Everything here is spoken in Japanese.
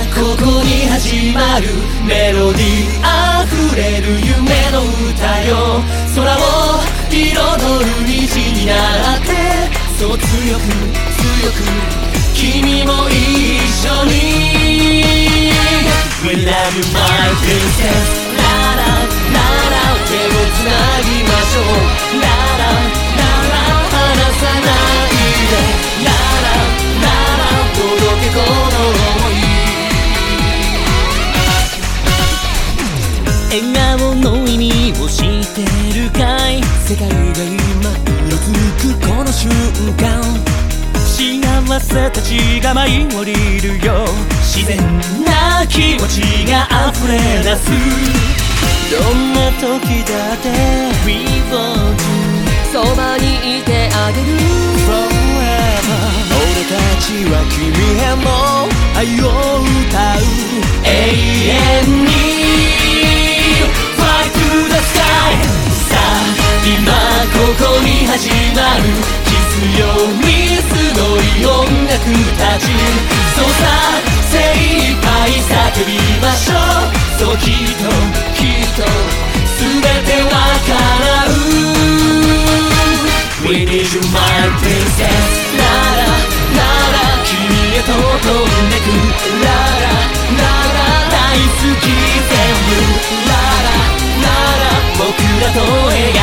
ここに始まるメロディー溢れる夢の歌よ。空を彩る虹になって、そう強く強く君も一緒に We love you my princess ララララ手をつなぎましょう。ララララ離さないで。ララララ届けこの想い。笑顔の意味を知ってるかい。世界が今色づくこの瞬間、幸せたちが舞い降りるよ。自然な気持ちが溢れ出す。どんな時だって We want to そばにいてあげる Forever 俺たちは君への愛を歌う。永遠に Fly to the sky さあ今ここに始まる。必要にすごい音楽たち。そうさ精一杯叫びましょう。そうきっときっと全てわからう。 We need you my princess ララララ君へと飛んでく。ララララ大好き全部。ララララ僕らと描